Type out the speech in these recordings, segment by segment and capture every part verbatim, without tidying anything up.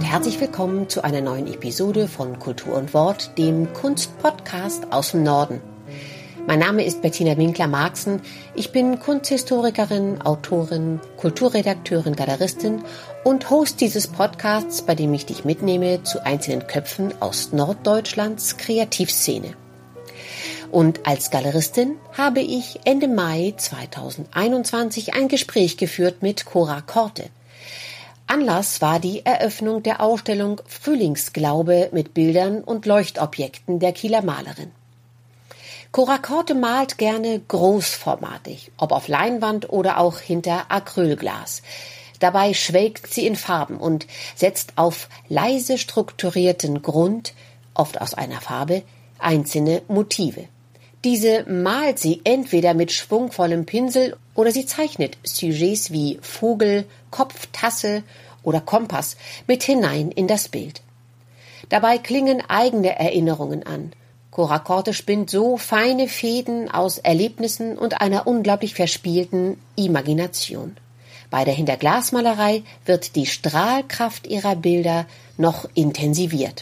herzlich willkommen zu einer neuen Episode von Kultur und Wort, dem Kunstpodcast aus dem Norden. Mein Name ist Bettina Winkler-Marxen. Ich bin Kunsthistorikerin, Autorin, Kulturredakteurin, Galeristin und Host dieses Podcasts, bei dem ich dich mitnehme zu einzelnen Köpfen aus Norddeutschlands Kreativszene. Und als Galeristin habe ich Ende Mai zweitausendeinundzwanzig ein Gespräch geführt mit Cora Korte. Anlass war die Eröffnung der Ausstellung Frühlingsglaube mit Bildern und Leuchtobjekten der Kieler Malerin. Cora Korte malt gerne großformatig, ob auf Leinwand oder auch hinter Acrylglas. Dabei schwelgt sie in Farben und setzt auf leise strukturierten Grund, oft aus einer Farbe, einzelne Motive. Diese malt sie entweder mit schwungvollem Pinsel oder sie zeichnet Sujets wie Vogel, Kopf, Tasse oder Kompass mit hinein in das Bild. Dabei klingen eigene Erinnerungen an. Cora Korte spinnt so feine Fäden aus Erlebnissen und einer unglaublich verspielten Imagination. Bei der Hinterglasmalerei wird die Strahlkraft ihrer Bilder noch intensiviert.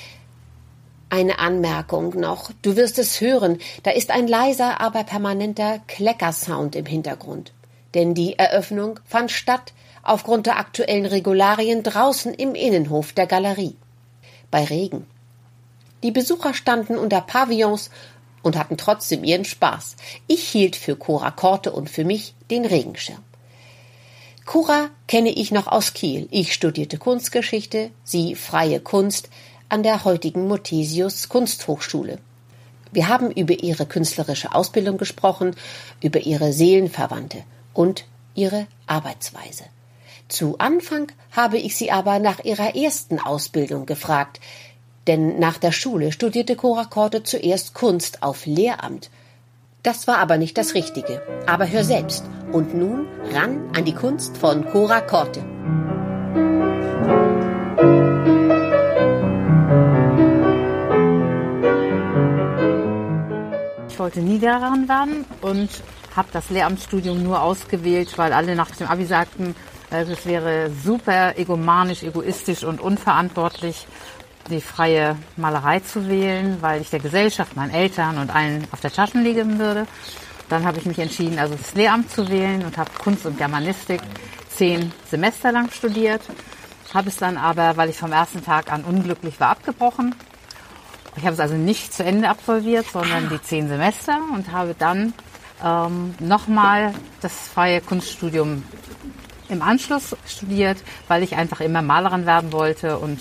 Eine Anmerkung noch, du wirst es hören, da ist ein leiser, aber permanenter Kleckersound im Hintergrund. Denn die Eröffnung fand statt aufgrund der aktuellen Regularien draußen im Innenhof der Galerie. Bei Regen. Die Besucher standen unter Pavillons und hatten trotzdem ihren Spaß. Ich hielt für Cora Korte und für mich den Regenschirm. Cora kenne ich noch aus Kiel. Ich studierte Kunstgeschichte, sie freie Kunst an der heutigen Muthesius Kunsthochschule. Wir haben über ihre künstlerische Ausbildung gesprochen, über ihre Seelenverwandte und ihre Arbeitsweise. Zu Anfang habe ich sie aber nach ihrer ersten Ausbildung gefragt, denn nach der Schule studierte Cora Korte zuerst Kunst auf Lehramt. Das war aber nicht das Richtige. Aber hör selbst. Und nun ran an die Kunst von Cora Korte. Ich wollte Niederlehrerin werden und habe das Lehramtsstudium nur ausgewählt, weil alle nach dem Abi sagten, es wäre super egomanisch, egoistisch und unverantwortlich, die freie Malerei zu wählen, weil ich der Gesellschaft, meinen Eltern und allen auf der Taschen liegen würde. Dann habe ich mich entschieden, also das Lehramt zu wählen und habe Kunst und Germanistik zehn Semester lang studiert. Habe es dann aber, weil ich vom ersten Tag an unglücklich war, abgebrochen. Ich habe es also nicht zu Ende absolviert, sondern die zehn Semester und habe dann ähm, nochmal das freie Kunststudium im Anschluss studiert, weil ich einfach immer Malerin werden wollte und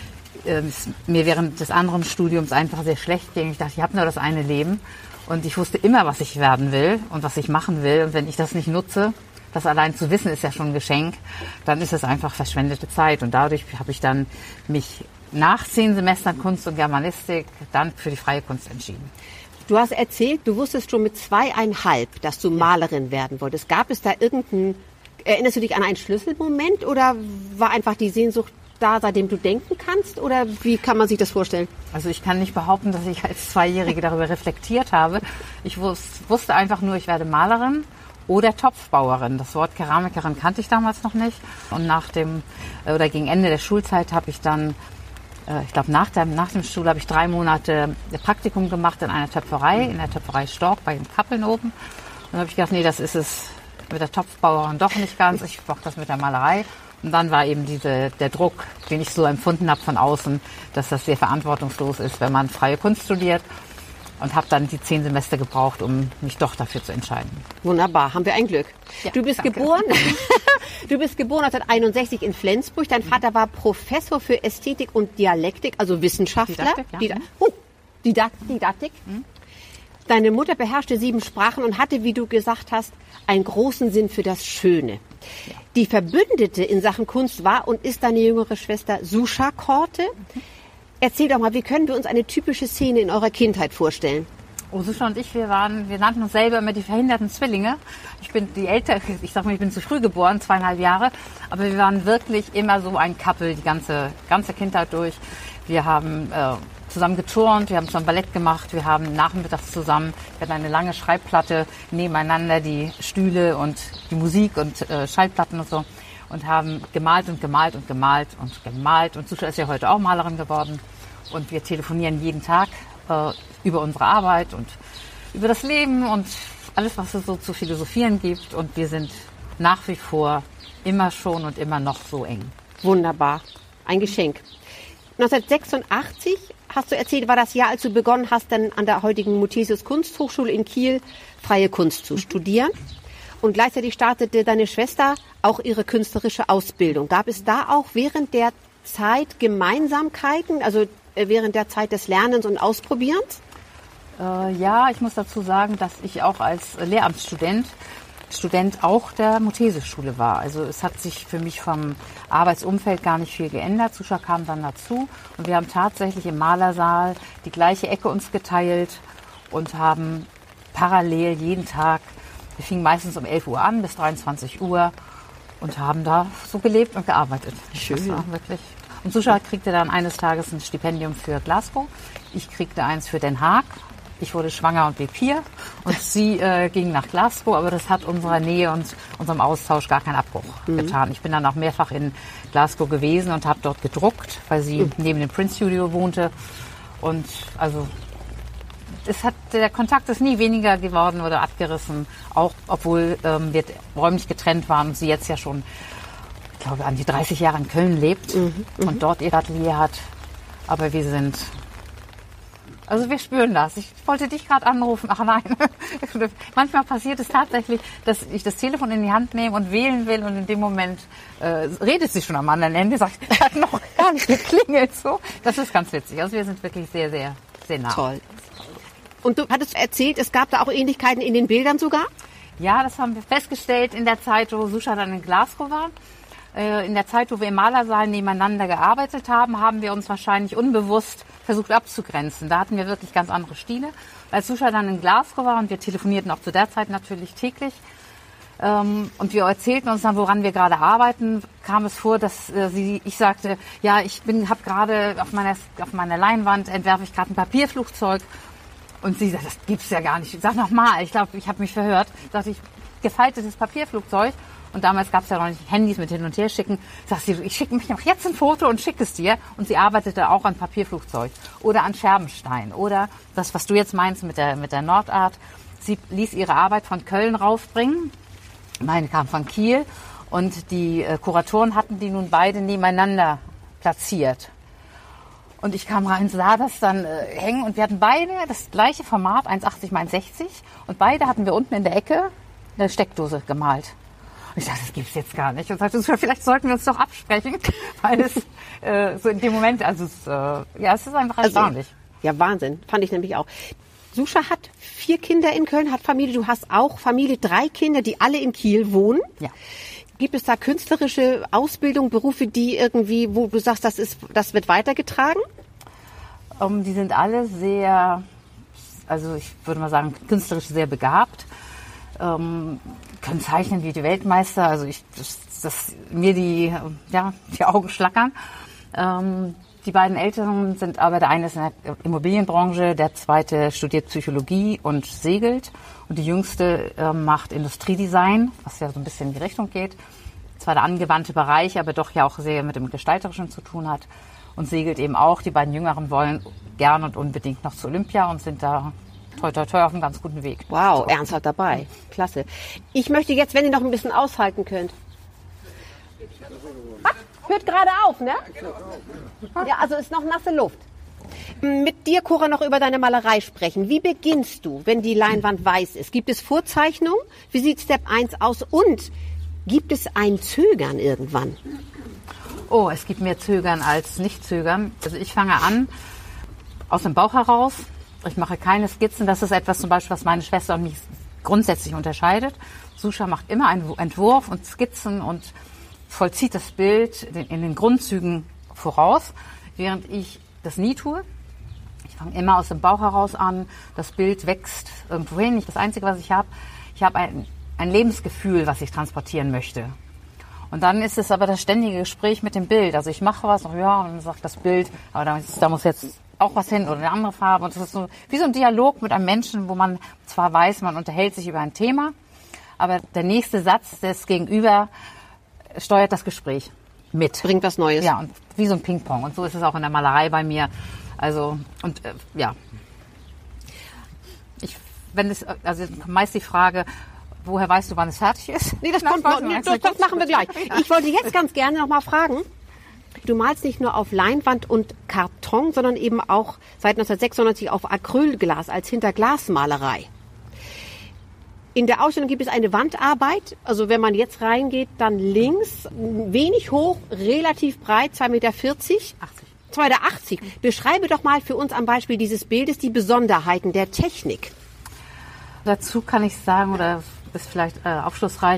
es mir während des anderen Studiums einfach sehr schlecht ging. Ich dachte, ich habe nur das eine Leben und ich wusste immer, was ich werden will und was ich machen will. Und wenn ich das nicht nutze, das allein zu wissen, ist ja schon ein Geschenk, dann ist es einfach verschwendete Zeit. Und dadurch habe ich dann mich nach zehn Semestern Kunst und Germanistik dann für die freie Kunst entschieden. Du hast erzählt, du wusstest schon mit zweieinhalb, dass du Malerin werden wolltest. Gab es da irgendeinen, erinnerst du dich an einen Schlüsselmoment oder war einfach die Sehnsucht da, seitdem du denken kannst? Oder wie kann man sich das vorstellen? Also ich kann nicht behaupten, dass ich als Zweijährige darüber reflektiert habe. Ich wusste einfach nur, ich werde Malerin oder Topfbauerin. Das Wort Keramikerin kannte ich damals noch nicht. Und nach dem, oder gegen Ende der Schulzeit habe ich dann, ich glaube nach dem, nach dem Stuhl habe ich drei Monate Praktikum gemacht in einer Töpferei, in der Töpferei Stork bei den Kappeln oben. Und dann habe ich gedacht, nee, das ist es mit der Topfbauerin doch nicht ganz. Ich mache das mit der Malerei. Und dann war eben diese, der Druck, den ich so empfunden habe von außen, dass das sehr verantwortungslos ist, wenn man freie Kunst studiert. Und habe dann die zehn Semester gebraucht, um mich doch dafür zu entscheiden. Wunderbar, haben wir ein Glück. Ja, du bist danke. geboren, du bist geboren neunzehnhunderteinundsechzig in Flensburg. Dein Vater war Professor für Ästhetik und Dialektik, also Wissenschaftler. Didaktik, ja. Dida- oh, Didakt- Didaktik. Mhm. Deine Mutter beherrschte sieben Sprachen und hatte, wie du gesagt hast, einen großen Sinn für das Schöne. Ja. Die Verbündete in Sachen Kunst war und ist deine jüngere Schwester Suscha Korte. Mhm. Erzähl doch mal, wie können wir uns eine typische Szene in eurer Kindheit vorstellen? Oh, Suscha und ich, wir waren, wir nannten uns selber immer die verhinderten Zwillinge. Ich bin die ältere, ich sag mal, ich bin zu früh geboren, zweieinhalb Jahre. Aber wir waren wirklich immer so ein Couple, die ganze, ganze Kindheit durch. Wir haben äh, zusammen geturnt, wir haben zusammen Ballett gemacht, wir haben nachmittags zusammen, wir hatten eine lange Schreibplatte nebeneinander, die Stühle und die Musik und äh, Schallplatten und so. und haben gemalt und gemalt und gemalt und gemalt. Und Susha ist ja heute auch Malerin geworden. Und wir telefonieren jeden Tag äh, über unsere Arbeit und über das Leben und alles, was es so zu philosophieren gibt. Und wir sind nach wie vor immer schon und immer noch so eng. Wunderbar. Ein Geschenk. neunzehnhundertsechsundachtzig, hast du erzählt, war das Jahr, als du begonnen hast, dann an der heutigen Muthesius Kunsthochschule in Kiel freie Kunst zu studieren. Und gleichzeitig startete deine Schwester auch ihre künstlerische Ausbildung. Gab es da auch während der Zeit Gemeinsamkeiten, also während der Zeit des Lernens und Ausprobierens? Äh, ja, ich muss dazu sagen, dass ich auch als Lehramtsstudent Student auch der Muthesius-Schule war. Also es hat sich für mich vom Arbeitsumfeld gar nicht viel geändert. Susha kam dann dazu und wir haben tatsächlich im Malersaal die gleiche Ecke uns geteilt und haben parallel jeden Tag, wir fingen meistens um elf Uhr an bis dreiundzwanzig Uhr und haben da so gelebt und gearbeitet. Schön. Das war wirklich. Und Susha kriegte dann eines Tages ein Stipendium für Glasgow. Ich kriegte eins für Den Haag. Ich wurde schwanger und blieb hier und sie äh, ging nach Glasgow, aber das hat unserer Nähe und unserem Austausch gar keinen Abbruch mhm. getan. Ich bin dann auch mehrfach in Glasgow gewesen und habe dort gedruckt, weil sie mhm. neben dem Prince Studio wohnte. Und also es hat, der Kontakt ist nie weniger geworden oder abgerissen, auch obwohl ähm, wir räumlich getrennt waren und sie jetzt ja schon, ich glaube, an die dreißig Jahre in Köln lebt mhm. und dort ihr Atelier hat. Aber wir sind... Also wir spüren das. Ich wollte dich gerade anrufen. Ach nein. Manchmal passiert es tatsächlich, dass ich das Telefon in die Hand nehme und wählen will und in dem Moment äh, redet sie schon am anderen Ende, sagt, es hat noch gar nicht geklingelt. So. Das ist ganz witzig. Also wir sind wirklich sehr, sehr, sehr nah. Toll. Und du hattest erzählt, es gab da auch Ähnlichkeiten in den Bildern sogar? Ja, das haben wir festgestellt in der Zeit, wo Susha dann in Glasgow war. In der Zeit, wo wir im Malersaal nebeneinander gearbeitet haben, haben wir uns wahrscheinlich unbewusst versucht abzugrenzen. Da hatten wir wirklich ganz andere Stile. Als Susha dann in Glasgow war und wir telefonierten auch zu der Zeit natürlich täglich ähm, und wir erzählten uns dann, woran wir gerade arbeiten, kam es vor, dass äh, sie, ich sagte, ja, ich bin, habe gerade auf meiner auf meiner Leinwand entwerfe ich gerade ein Papierflugzeug und sie sagt, das gibt's ja gar nicht. Sag noch mal, ich glaube, ich habe mich verhört. Sagte ich, gefaltetes Papierflugzeug. Und damals gab es ja noch nicht Handys mit hin und her schicken. Sagt sie, ich schicke mich noch jetzt ein Foto und schicke es dir. Und sie arbeitete auch an Papierflugzeug oder an Scherbenstein oder das, was du jetzt meinst mit der, mit der Nordart. Sie ließ ihre Arbeit von Köln raufbringen. Meine kam von Kiel. Und die äh, Kuratoren hatten die nun beide nebeneinander platziert. Und ich kam rein, sah das dann äh, hängen und wir hatten beide das gleiche Format, eins achtzig mal eins sechzig. Und beide hatten wir unten in der Ecke eine Steckdose gemalt. Und ich dachte, das gibt's jetzt gar nicht. Und sagte, vielleicht sollten wir uns doch absprechen, weil es äh, so in dem Moment, also es, äh, ja, es ist einfach erstaunlich. Also, ja, Wahnsinn, fand ich nämlich auch. Susha hat vier Kinder in Köln, hat Familie. Du hast auch Familie, drei Kinder, die alle in Kiel wohnen. Ja. Gibt es da künstlerische Ausbildung, Berufe, die irgendwie, wo du sagst, das ist, das wird weitergetragen? Um, die sind alle sehr, also ich würde mal sagen, künstlerisch sehr begabt. Ähm, können zeichnen wie die Weltmeister, also ich, das, das, mir die, ja, die Augen schlackern. Ähm, die beiden Älteren sind aber, der eine ist in der Immobilienbranche, der zweite studiert Psychologie und segelt und die jüngste äh, macht Industriedesign, was ja so ein bisschen in die Richtung geht. Zwar der angewandte Bereich, aber doch ja auch sehr mit dem Gestalterischen zu tun hat und segelt eben auch. Die beiden Jüngeren wollen gern und unbedingt noch zu Olympia und sind da toi, toi, toi auf einem ganz guten Weg. Wow, so. Ernsthaft dabei. Klasse. Ich möchte jetzt, wenn ihr noch ein bisschen aushalten könnt. Ah, hört gerade auf, ne? Ja, also ist noch nasse Luft. Mit dir, Cora, noch über deine Malerei sprechen. Wie beginnst du, wenn die Leinwand weiß ist? Gibt es Vorzeichnungen? Wie sieht Step eins aus? Und gibt es ein Zögern irgendwann? Oh, es gibt mehr Zögern als nicht Zögern. Also ich fange an aus dem Bauch heraus. Ich mache keine Skizzen. Das ist etwas zum Beispiel, was meine Schwester und mich grundsätzlich unterscheidet. Susha macht immer einen Entwurf und Skizzen und vollzieht das Bild in den Grundzügen voraus, während ich das nie tue. Ich fange immer aus dem Bauch heraus an. Das Bild wächst irgendwo hin. Das Einzige, was ich habe, ich habe ein, ein Lebensgefühl, was ich transportieren möchte. Und dann ist es aber das ständige Gespräch mit dem Bild. Also ich mache was, ja, und dann sagt das Bild, aber da, da muss jetzt auch was hin oder eine andere Farbe. Und das ist so wie so ein Dialog mit einem Menschen, wo man zwar weiß, man unterhält sich über ein Thema, aber der nächste Satz des Gegenüber steuert das Gespräch mit. Bringt was Neues. Ja, und wie so ein Ping-Pong. Und so ist es auch in der Malerei bei mir. Also, und äh, ja. Ich, wenn es, also meist die Frage, woher weißt du, wann es fertig ist? Nee, das, kommt noch, nee, das, das machen wir gleich. Ich wollte jetzt ganz gerne noch mal fragen, du malst nicht nur auf Leinwand und Karton, sondern eben auch seit neunzehnhundertsechsundneunzig auf Acrylglas als Hinterglasmalerei. In der Ausstellung gibt es eine Wandarbeit, also wenn man jetzt reingeht, dann links, wenig hoch, relativ breit, zwei Meter vierzig. achtzig. zwei Meter achtzig. Beschreibe doch mal für uns am Beispiel dieses Bildes die Besonderheiten der Technik. Dazu kann ich sagen, oder ist vielleicht äh, aufschlussreich,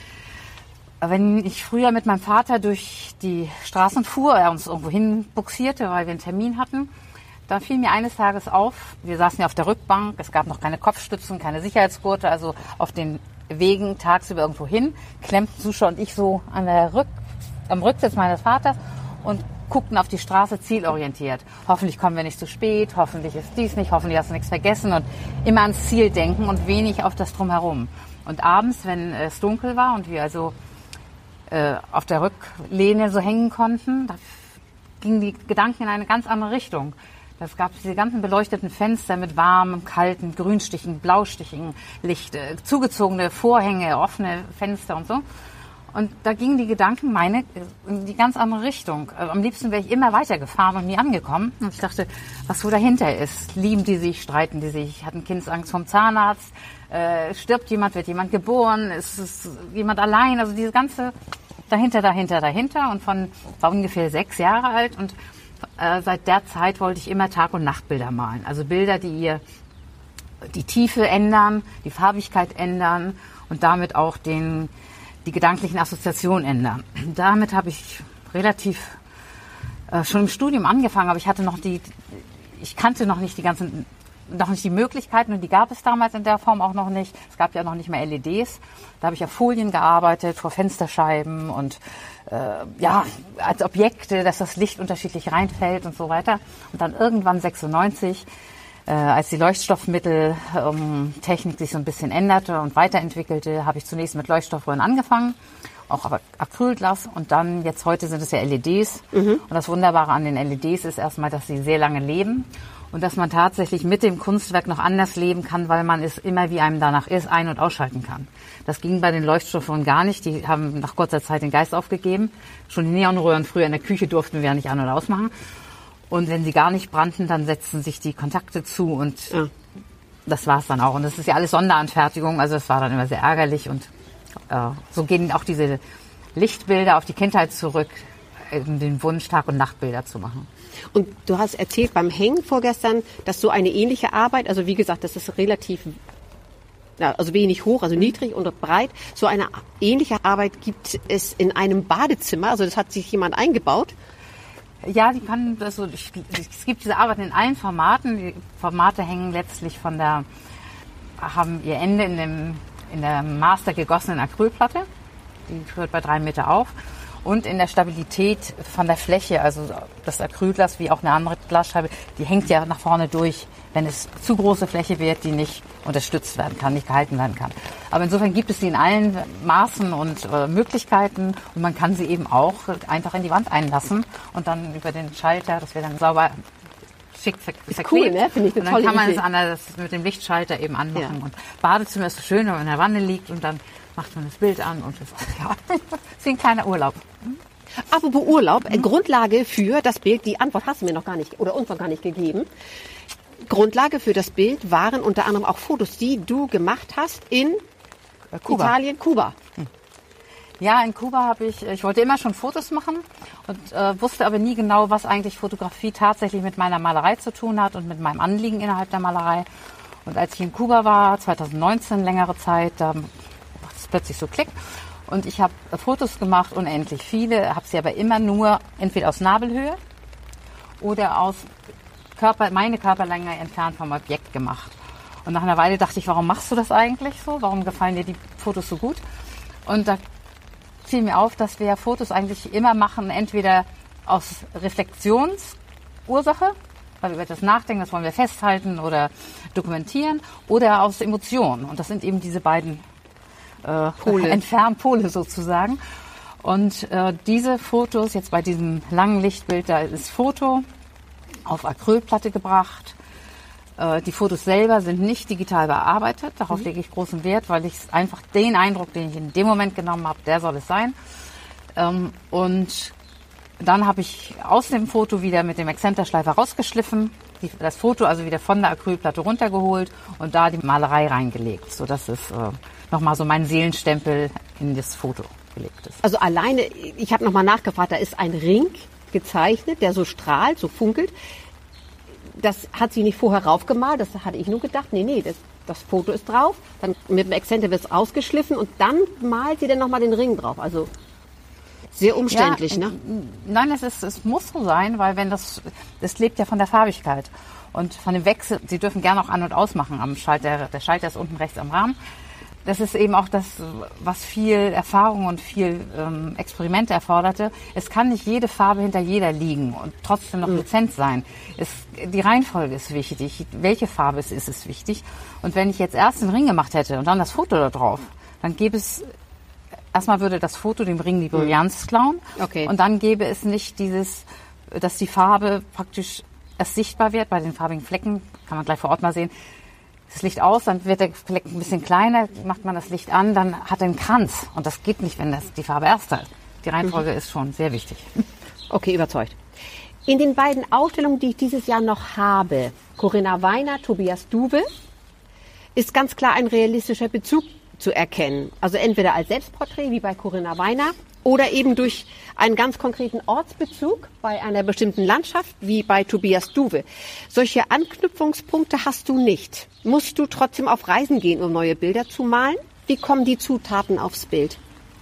wenn ich früher mit meinem Vater durch die Straßen fuhr, er uns irgendwo hin buxierte, weil wir einen Termin hatten, da fiel mir eines Tages auf, wir saßen ja auf der Rückbank, es gab noch keine Kopfstützen, keine Sicherheitsgurte, also auf den Wegen tagsüber irgendwo hin, klemmten Suscha und ich so an der Rück, am Rücksitz meines Vaters und guckten auf die Straße zielorientiert. Hoffentlich kommen wir nicht zu spät, hoffentlich ist dies nicht, hoffentlich hast du nichts vergessen und immer ans Ziel denken und wenig auf das Drumherum. Und abends, wenn es dunkel war und wir also äh, auf der Rücklehne so hängen konnten, da gingen die Gedanken in eine ganz andere Richtung. Es gab diese ganzen beleuchteten Fenster mit warmem, kalten, grünstichigen, blaustichigen Licht, äh, zugezogene Vorhänge, offene Fenster und so. Und da gingen die Gedanken meine in die ganz andere Richtung. Am liebsten wäre ich immer weitergefahren und nie angekommen. Und ich dachte, was wohl dahinter ist. Lieben die sich, streiten die sich, hatten Kindsangst vom Zahnarzt, äh, stirbt jemand, wird jemand geboren, ist es jemand allein. Also diese ganze dahinter, dahinter, dahinter. Und von war ungefähr sechs Jahre alt. Und äh, seit der Zeit wollte ich immer Tag- und Nachtbilder malen. Also Bilder, die ihr die Tiefe ändern, die Farbigkeit ändern und damit auch den die gedanklichen Assoziationen ändern. Damit habe ich relativ äh, schon im Studium angefangen, aber ich hatte noch die, ich kannte noch nicht die ganzen, noch nicht die Möglichkeiten und die gab es damals in der Form auch noch nicht. Es gab ja noch nicht mehr L E Ds. Da habe ich auf Folien gearbeitet, vor Fensterscheiben und äh, ja, als Objekte, dass das Licht unterschiedlich reinfällt und so weiter. Und dann irgendwann sechsundneunzig, Äh, als die Leuchtstoffmitteltechnik ähm, sich so ein bisschen änderte und weiterentwickelte, habe ich zunächst mit Leuchtstoffröhren angefangen, auch aber Acrylglas und dann, jetzt heute sind es ja L E Ds. Mhm. Und das Wunderbare an den L E Ds ist erstmal, dass sie sehr lange leben und dass man tatsächlich mit dem Kunstwerk noch anders leben kann, weil man es immer, wie einem danach ist, ein- und ausschalten kann. Das ging bei den Leuchtstoffröhren gar nicht. Die haben nach kurzer Zeit den Geist aufgegeben. Schon die Neonröhren früher in der Küche durften wir ja nicht an- oder ausmachen. Und wenn sie gar nicht brannten, dann setzten sich die Kontakte zu und ja. Das war es dann auch. Und das ist ja alles Sonderanfertigung, also es war dann immer sehr ärgerlich. Und äh, so gehen auch diese Lichtbilder auf die Kindheit zurück, um den Wunsch, Tag- und Nachtbilder zu machen. Und du hast erzählt beim Hängen vorgestern, dass so eine ähnliche Arbeit, also wie gesagt, das ist relativ, ja, also wenig hoch, also niedrig und breit, so eine ähnliche Arbeit gibt es in einem Badezimmer, also das hat sich jemand eingebaut. Ja, die kann, also es gibt diese Arbeit in allen Formaten. Die Formate hängen letztlich von der, haben ihr Ende in dem in der Master gegossenen Acrylplatte. Die hört bei drei Meter auf. Und in der Stabilität von der Fläche, also das Acrylglas wie auch eine andere Glasscheibe, die hängt ja nach vorne durch, wenn es zu große Fläche wird, die nicht unterstützt werden kann, nicht gehalten werden kann. Aber insofern gibt es sie in allen Maßen und äh, Möglichkeiten und man kann sie eben auch einfach in die Wand einlassen und dann über den Schalter, das wird dann sauber schick verklebt. Cool, ne? Finde ich eine und dann kann man Idee. es an das mit dem Lichtschalter eben anmachen. Ja. Und Badezimmer ist so schön, wenn man in der Wanne liegt und dann macht man das Bild an und das ja, ist wie ein kleiner Urlaub. Apropos Urlaub, mhm. Grundlage für das Bild, die Antwort hast du mir noch gar nicht oder uns noch gar nicht gegeben. Grundlage für das Bild waren unter anderem auch Fotos, die du gemacht hast in Kuba. Italien, Kuba. Hm. Ja, in Kuba habe ich, ich wollte immer schon Fotos machen und äh, wusste aber nie genau, was eigentlich Fotografie tatsächlich mit meiner Malerei zu tun hat und mit meinem Anliegen innerhalb der Malerei. Und als ich in Kuba war, zwanzig neunzehn, längere Zeit, da macht es plötzlich so Klick. Und ich habe Fotos gemacht, unendlich viele, habe sie aber immer nur entweder aus Nabelhöhe oder aus Körper, meine Körperlänge entfernt vom Objekt gemacht. Und nach einer Weile dachte ich, warum machst du das eigentlich so? Warum gefallen dir die Fotos so gut? Und da fiel mir auf, dass wir Fotos eigentlich immer machen, entweder aus Reflexionsursache, weil wir über das nachdenken, das wollen wir festhalten oder dokumentieren, oder aus Emotionen. Und das sind eben diese beiden äh, Pole. Entfernpole sozusagen. Und äh, diese Fotos, jetzt bei diesem langen Lichtbild, da ist Foto auf Acrylplatte gebracht. Äh, die Fotos selber sind nicht digital bearbeitet. Darauf mhm. lege ich großen Wert, weil ich einfach den Eindruck, den ich in dem Moment genommen habe, der soll es sein. Ähm, und dann habe ich aus dem Foto wieder mit dem Exzenterschleifer rausgeschliffen, die, das Foto also wieder von der Acrylplatte runtergeholt und da die Malerei reingelegt, sodass es äh, nochmal so mein Seelenstempel in das Foto gelegt ist. Also alleine, ich habe nochmal nachgefragt, da ist ein Ring gezeichnet, der so strahlt, so funkelt. Das hat sie nicht vorher raufgemalt, das hatte ich nur gedacht, nee, nee, das, das Foto ist drauf, dann mit dem Exzenter wird es ausgeschliffen und dann malt sie dann nochmal den Ring drauf. Also sehr umständlich, ja, ne? Nein, es, ist, es muss so sein, weil wenn das, das lebt ja von der Farbigkeit und von dem Wechsel. Sie dürfen gerne auch an- und ausmachen am Schalter. Der Schalter ist unten rechts am Rahmen. Das ist eben auch das, was viel Erfahrung und viel ähm, Experimente erforderte. Es kann nicht jede Farbe hinter jeder liegen und trotzdem noch dezent sein. Es, die Reihenfolge ist wichtig. Welche Farbe es ist, ist wichtig. Und wenn ich jetzt erst den Ring gemacht hätte und dann das Foto da drauf, dann gäbe es, erstmal würde das Foto dem Ring die Brillanz klauen. Okay. Und dann gäbe es nicht dieses, dass die Farbe praktisch erst sichtbar wird. Bei den farbigen Flecken kann man gleich vor Ort mal sehen. Das Licht aus, dann wird der Fleck ein bisschen kleiner, macht man das Licht an, dann hat er einen Kranz. Und das geht nicht, wenn das die Farbe erst hat. Die Reihenfolge mhm. ist schon sehr wichtig. Okay, überzeugt. In den beiden Ausstellungen, die ich dieses Jahr noch habe, Corinna Weiner, Tobias Duwe, ist ganz klar ein realistischer Bezug zu erkennen. Also entweder als Selbstporträt, wie bei Corinna Weiner, oder eben durch einen ganz konkreten Ortsbezug bei einer bestimmten Landschaft, wie bei Tobias Duwe. Solche Anknüpfungspunkte hast du nicht. Musst du trotzdem auf Reisen gehen, um neue Bilder zu malen? Wie kommen die Zutaten aufs Bild?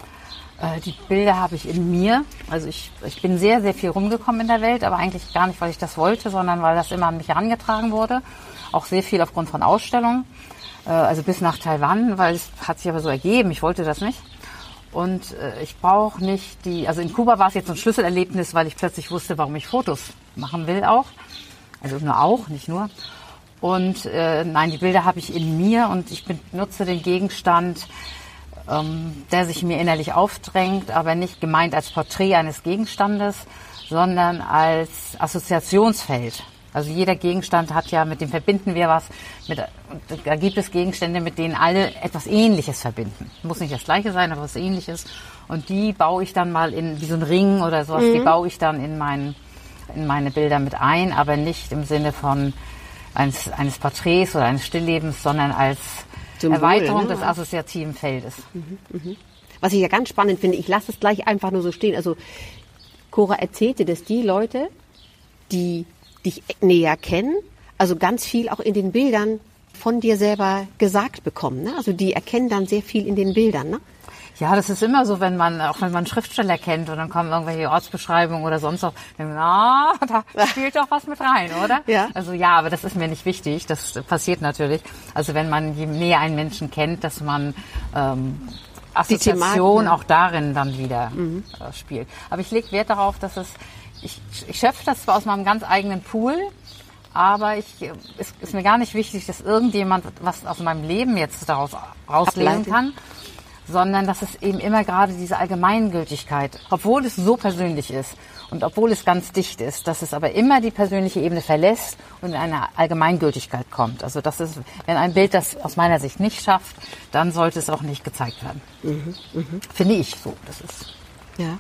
Äh, die Bilder habe ich in mir. Also ich, ich bin sehr, sehr viel rumgekommen in der Welt, aber eigentlich gar nicht, weil ich das wollte, sondern weil das immer an mich herangetragen wurde. Auch sehr viel aufgrund von Ausstellungen. Äh, also bis nach Taiwan, weil es hat sich aber so ergeben. Ich wollte das nicht. Und äh, ich brauche nicht die, also in Kuba war es jetzt so ein Schlüsselerlebnis, weil ich plötzlich wusste, warum ich Fotos machen will auch. Also nur auch, nicht nur. Und äh, nein, die Bilder habe ich in mir und ich benutze den Gegenstand, ähm, der sich mir innerlich aufdrängt, aber nicht gemeint als Porträt eines Gegenstandes, sondern als Assoziationsfeld. Also jeder Gegenstand hat ja, mit dem verbinden wir was, mit, da gibt es Gegenstände, mit denen alle etwas Ähnliches verbinden. Muss nicht das Gleiche sein, aber was Ähnliches. Und die baue ich dann mal in, wie so ein Ring oder sowas, mhm. die baue ich dann in, mein, in meine Bilder mit ein, aber nicht im Sinne von eines, eines Porträts oder eines Stilllebens, sondern als Symbol, Erweiterung ne? des assoziativen Feldes. Mhm, mhm. Was ich ja ganz spannend finde, ich lasse es gleich einfach nur so stehen. Also Cora erzählte, dass die Leute, die dich näher kennen, also ganz viel auch in den Bildern von dir selber gesagt bekommen. Ne? Also die erkennen dann sehr viel in den Bildern. Ne? Ja, das ist immer so, wenn man, auch wenn man Schriftsteller kennt und dann kommen irgendwelche Ortsbeschreibungen oder sonst was, dann, na, da spielt doch was mit rein, oder? Ja. Also ja, aber das ist mir nicht wichtig, das passiert natürlich. Also wenn man, je näher einen Menschen kennt, dass man ähm, Assoziation auch darin dann wieder mhm. äh, spielt. Aber ich lege Wert darauf, dass es, ich, ich schöpfe das zwar aus meinem ganz eigenen Pool, aber ich, es ist mir gar nicht wichtig, dass irgendjemand was aus meinem Leben jetzt daraus rauslesen kann, sondern dass es eben immer gerade diese Allgemeingültigkeit, obwohl es so persönlich ist und obwohl es ganz dicht ist, dass es aber immer die persönliche Ebene verlässt und in eine Allgemeingültigkeit kommt. Also das ist, wenn ein Bild das aus meiner Sicht nicht schafft, dann sollte es auch nicht gezeigt werden. Mhm, mh. Finde ich so. Das ist ja.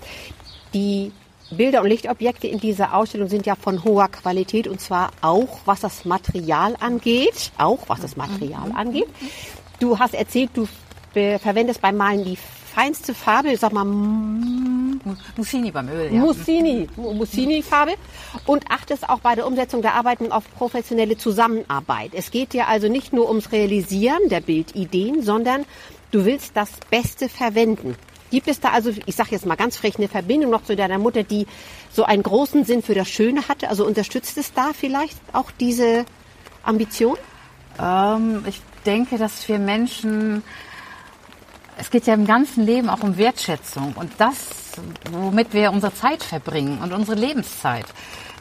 Die Bilder und Lichtobjekte in dieser Ausstellung sind ja von hoher Qualität und zwar auch, was das Material angeht. Auch, was das Material mhm. angeht. Du hast erzählt, du verwendest beim Malen die feinste Farbe, sag mal Mussini beim Öl, ja. Mussini, Mussini-Farbe und achtest auch bei der Umsetzung der Arbeiten auf professionelle Zusammenarbeit. Es geht dir also nicht nur ums Realisieren der Bildideen, sondern du willst das Beste verwenden. Gibt es da also, ich sage jetzt mal ganz frech, eine Verbindung noch zu deiner Mutter, die so einen großen Sinn für das Schöne hatte? Also unterstützt es da vielleicht auch diese Ambition? Ähm, ich denke, dass wir Menschen, es geht ja im ganzen Leben auch um Wertschätzung und das, womit wir unsere Zeit verbringen und unsere Lebenszeit.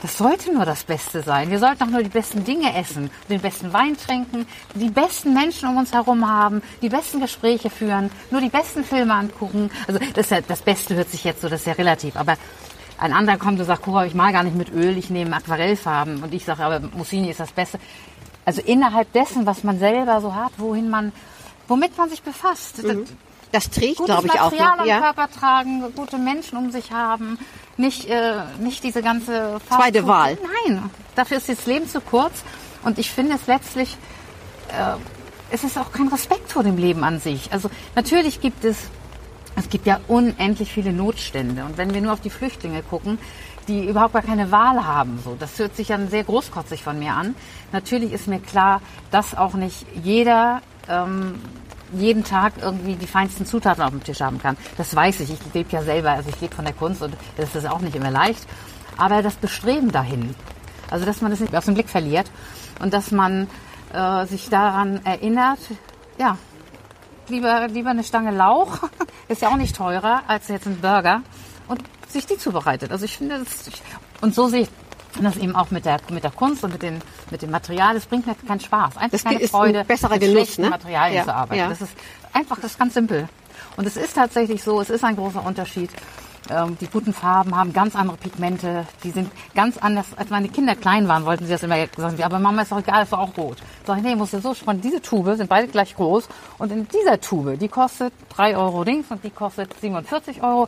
das sollte nur das Beste sein. Wir sollten auch nur die besten Dinge essen, den besten Wein trinken, die besten Menschen um uns herum haben, die besten Gespräche führen, nur die besten Filme angucken. Also das, ist ja, das Beste hört sich jetzt so, das ist ja relativ. Aber ein anderer kommt und sagt, Cora, ich mal gar nicht mit Öl, ich nehme Aquarellfarben. Und ich sage, aber Mussini ist das Beste. Also innerhalb dessen, was man selber so hat, wohin man, womit man sich befasst. Mhm. Das trägt, glaube ich, auch. Gutes Material noch, am ja? Körper tragen, gute Menschen um sich haben, nicht, äh, nicht diese ganze Fast Zweite Food. Wahl. Nein, dafür ist das Leben zu kurz. Und ich finde es letztlich, äh, es ist auch kein Respekt vor dem Leben an sich. Also natürlich gibt es, es gibt ja unendlich viele Notstände. Und wenn wir nur auf die Flüchtlinge gucken, die überhaupt gar keine Wahl haben, so, das hört sich dann sehr großkotzig von mir an. Natürlich ist mir klar, dass auch nicht jeder ähm, jeden Tag irgendwie die feinsten Zutaten auf dem Tisch haben kann. Das weiß ich. Ich lebe ja selber, also ich lebe von der Kunst und das ist auch nicht immer leicht. Aber das Bestreben dahin, also dass man das nicht aus dem Blick verliert und dass man äh, sich daran erinnert, ja, lieber, lieber eine Stange Lauch, ist ja auch nicht teurer als jetzt ein Burger und sich die zubereitet. Also ich finde, das, ich, und so sehe ich das eben auch mit der, mit der Kunst und mit, den, mit dem Material. Es bringt mir keinen Spaß. Einfach Das keine ist Freude, ein besserer mit Genuss, schlechten ne? Materialien Ja, zu arbeiten. ja. Das ist einfach, das ist ganz simpel. Und es ist tatsächlich so, es ist ein großer Unterschied. Ähm, die guten Farben haben ganz andere Pigmente. Die sind ganz anders. Als meine Kinder klein waren, wollten sie das immer sagen. Aber Mama, ist doch egal, ist doch auch rot. Sag ich, nee, musst du so sparen. Diese Tube sind beide gleich groß. Und in dieser Tube, die kostet drei Euro links und die kostet siebenundvierzig Euro.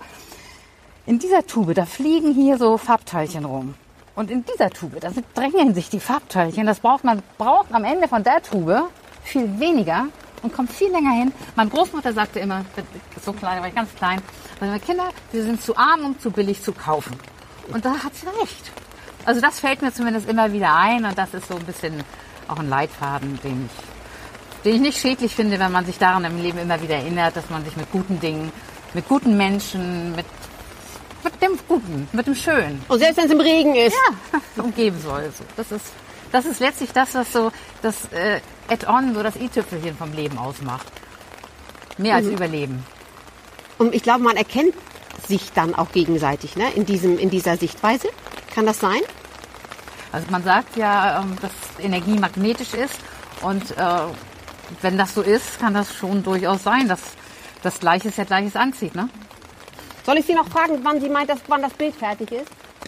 In dieser Tube, da fliegen hier so Farbteilchen rum. Und in dieser Tube, da sind, drängeln sich die Farbteilchen. Das braucht man braucht am Ende von der Tube viel weniger und kommt viel länger hin. Meine Großmutter sagte immer, so klein, war ich ganz klein, meine Kinder, wir sind zu arm, um zu billig zu kaufen. Und da hat sie recht. Also das fällt mir zumindest immer wieder ein und das ist so ein bisschen auch ein Leitfaden, den ich, den ich nicht schädlich finde, wenn man sich daran im Leben immer wieder erinnert, dass man sich mit guten Dingen, mit guten Menschen, mit Mit dem Guten, mit dem Schönen. Und selbst wenn es im Regen ist. Ja, umgeben soll. So. Das ist, das ist letztlich das, was so das äh, Add-on, so das i-Tüpfelchen vom Leben ausmacht. Mehr als Mhm. Überleben. Und ich glaube, man erkennt sich dann auch gegenseitig, ne? In diesem, in dieser Sichtweise. Kann das sein? Also man sagt ja, ähm, dass Energie magnetisch ist. Und äh, wenn das so ist, kann das schon durchaus sein, dass das Gleiches ja Gleiches anzieht, ne? Soll ich Sie noch fragen, wann Sie meint, dass, wann das Bild fertig ist?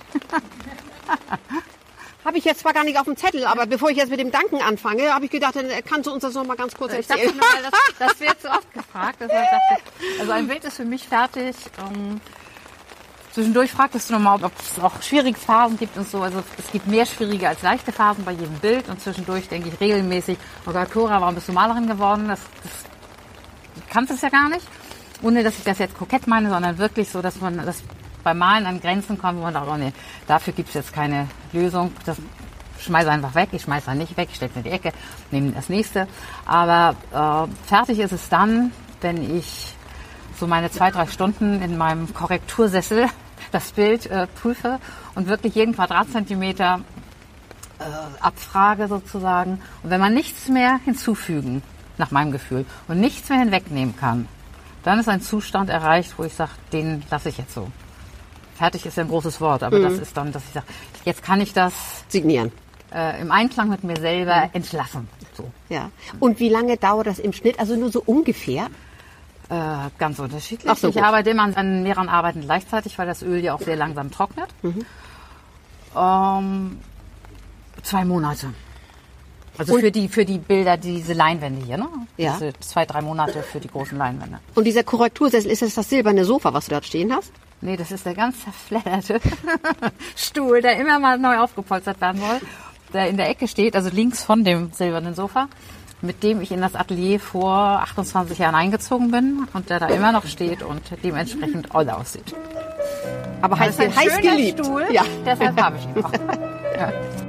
Habe ich jetzt zwar gar nicht auf dem Zettel, aber bevor ich jetzt mit dem Danken anfange, habe ich gedacht, dann kannst du uns das noch mal ganz kurz Ich erzählen. dachte nur, das, das wird zu oft gefragt. Dass ich dachte, also ein Bild ist für mich fertig. Ähm, zwischendurch fragtest du nochmal, ob es auch schwierige Phasen gibt und so. Also es gibt mehr schwierige als leichte Phasen bei jedem Bild. Und zwischendurch denke ich regelmäßig, oh Gott, Cora, warum bist du Malerin geworden? Das, das, du kannst es ja gar nicht. Ohne, dass ich das jetzt kokett meine, sondern wirklich so, dass man das beim Malen an Grenzen kommt, wo man sagt, oh nee, dafür gibt es jetzt keine Lösung. Das schmeiße einfach weg. Ich schmeiße dann nicht weg, ich stelle es in die Ecke, nehme das nächste. Aber äh, fertig ist es dann, wenn ich so meine zwei, drei Stunden in meinem Korrektursessel das Bild äh, prüfe und wirklich jeden Quadratzentimeter äh, abfrage sozusagen. Und wenn man nichts mehr hinzufügen, nach meinem Gefühl, und nichts mehr hinwegnehmen kann, dann ist ein Zustand erreicht, wo ich sage, den lasse ich jetzt so. Fertig ist ja ein großes Wort, aber mhm. das ist dann, dass ich sage, jetzt kann ich das signieren. Äh, im Einklang mit mir selber mhm. entlassen. So. Ja. Und wie lange dauert das im Schnitt? Also nur so ungefähr? Äh, ganz unterschiedlich. Ach so, ich gut. arbeite immer an, an mehreren Arbeiten gleichzeitig, weil das Öl ja auch sehr langsam trocknet. Mhm. Ähm, zwei Monate. Also und für die, für die Bilder, diese Leinwände hier, ne? Ja. Diese zwei, drei Monate für die großen Leinwände. Und dieser Korrektursessel, ist das das silberne Sofa, was du dort stehen hast? Nee, das ist der ganz zerfledderte Stuhl, der immer mal neu aufgepolstert werden soll, der in der Ecke steht, also links von dem silbernen Sofa, mit dem ich in das Atelier vor achtundzwanzig Jahren eingezogen bin und der da immer noch steht und dementsprechend oll aussieht. Aber heiß, das ist ein heiß schöner geliebt. Stuhl, ja. Deshalb habe ich ihn auch. Ja.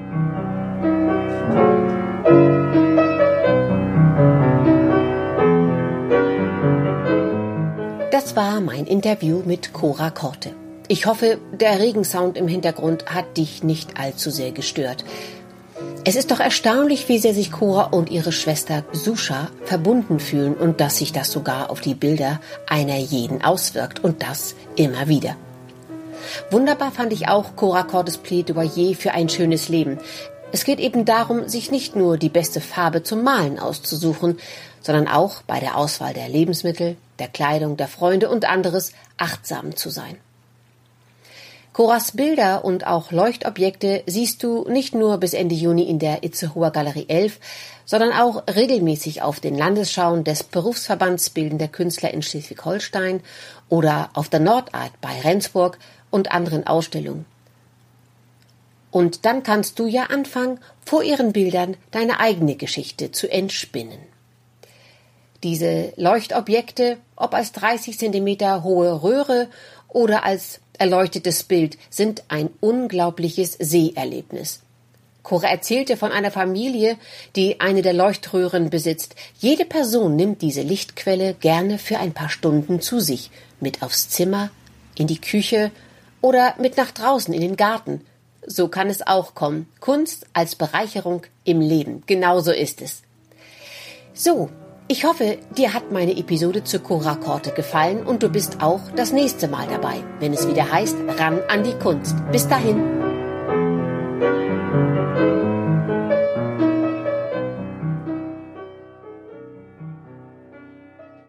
Das war mein Interview mit Cora Korte. Ich hoffe, der Regensound im Hintergrund hat dich nicht allzu sehr gestört. Es ist doch erstaunlich, wie sehr sich Cora und ihre Schwester Susha verbunden fühlen und dass sich das sogar auf die Bilder einer jeden auswirkt und das immer wieder. Wunderbar fand ich auch Cora Cortes Plädoyer für ein schönes Leben. Es geht eben darum, sich nicht nur die beste Farbe zum Malen auszusuchen, sondern auch bei der Auswahl der Lebensmittel, der Kleidung, der Freunde und anderes achtsam zu sein. Coras Bilder und auch Leuchtobjekte siehst du nicht nur bis Ende Juni in der Itzehoer Galerie elf, sondern auch regelmäßig auf den Landesschauen des Berufsverbands Bildender Künstler in Schleswig-Holstein oder auf der Nordart bei Rendsburg und anderen Ausstellungen. Und dann kannst du ja anfangen, vor ihren Bildern deine eigene Geschichte zu entspinnen. Diese Leuchtobjekte, ob als dreißig Zentimeter hohe Röhre oder als erleuchtetes Bild, sind ein unglaubliches Seherlebnis. Cora erzählte von einer Familie, die eine der Leuchtröhren besitzt. Jede Person nimmt diese Lichtquelle gerne für ein paar Stunden zu sich, mit aufs Zimmer, in die Küche oder mit nach draußen in den Garten. So kann es auch kommen. Kunst als Bereicherung im Leben. Genauso ist es. So, ich hoffe, dir hat meine Episode zu Cora Corte gefallen und du bist auch das nächste Mal dabei, wenn es wieder heißt, ran an die Kunst. Bis dahin.